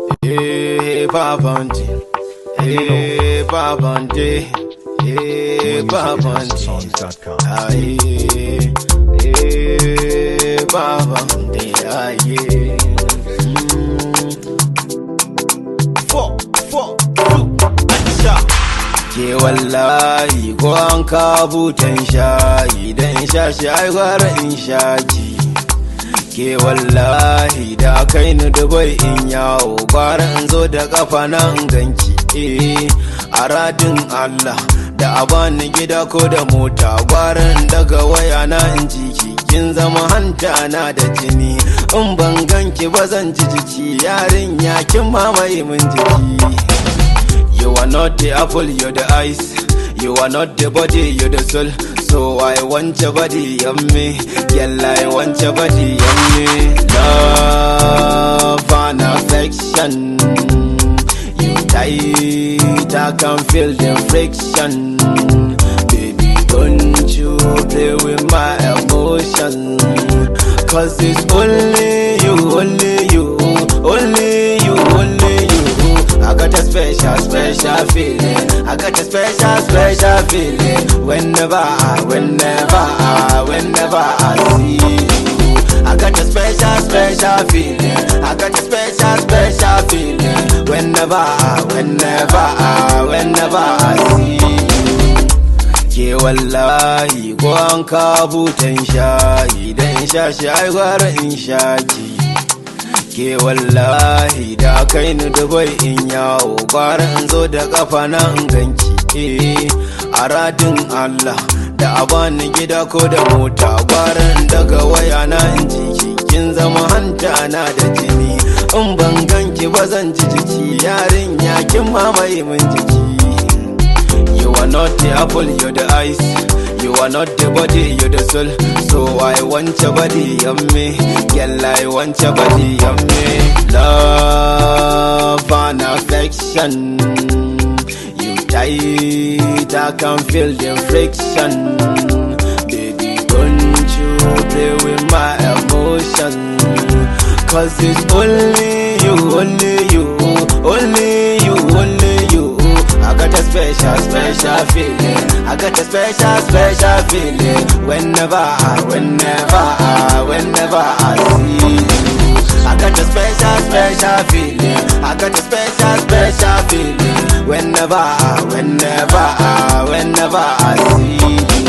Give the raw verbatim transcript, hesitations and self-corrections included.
Hey, Babandi. Hey, Babandi. Hey, Babandi. Aye. Hey, Babandi. Aye. Four, four, two, action. Ke wallahi ko an kawo butan shayi dan sha shi ai gwara in shaki. Ke wallahi da kai ni Dubai in yawo gwara in zo da kafa na in ganki. Eh a radin Allah da a bani gida ko da mota gwara in daga waya na in jiki. Kin zama hanta na da jini in ban ganki ba zan ji jiki yarinya kin mamaye min jiki. You are not the apple, you're the ice. You are not the body, you're the soul. So I want your body on me. Girl, I want your body on me. Love and affection. You tight, I can feel the friction. Baby, don't you play with my emotions. Cause it's only you, only you, only you, only you. I got a special, special feeling. I got a special, special feeling. Whenever I, whenever I, whenever I see you. I got a special, special feeling. I got a special, special feeling. Whenever I, whenever I, whenever I see you. Ke wallahi ko an kawo butan shayi dan sha shi ai gwara in shaki. Ke wallahi da kai ni Dubai in yawo gwara in zo da kafa na in ganki. Eh a radin Allah da a bani gida ko da mota gwara in daga waya na in jiki. Kin zama hanta na da jini in ban ganki ba zan ji jiki yarinya kin mamaye min jiki. You are not the apple, you're the ice. You are not the body, you're the soul. So I want your body on me. Girl, I want your body on me. Love and affection. You tight, I can feel the friction. Baby, don't you play with my emotions. Cause it's only you, only you, only you, only you. I got a special, special feeling. I got a special, special feeling. Whenever I, whenever I, whenever I see you. I got a special, special feeling. I got a special, special feeling. Whenever I, whenever I, whenever I see you.